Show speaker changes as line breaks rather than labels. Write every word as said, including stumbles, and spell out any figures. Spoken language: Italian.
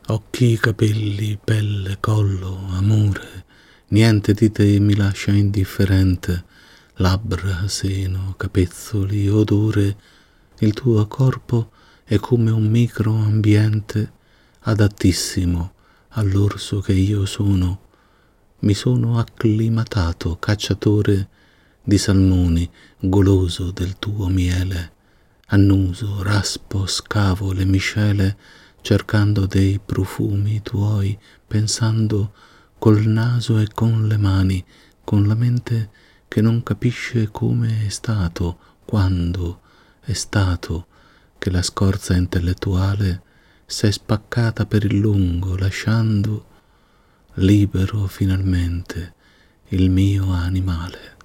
Occhi, capelli, pelle, collo, amore, niente di te mi lascia indifferente, labbra, seno, capezzoli, odore, il tuo corpo è come un microambiente adattissimo all'orso che io sono. Mi sono acclimatato, cacciatore di salmoni, goloso del tuo miele. Annuso, raspo, scavo le miscele, cercando dei profumi tuoi, pensando col naso e con le mani, con la mente che non capisce come è stato, quando è stato, che la scorza intellettuale s'è spaccata per il lungo, lasciando libero finalmente il mio animale.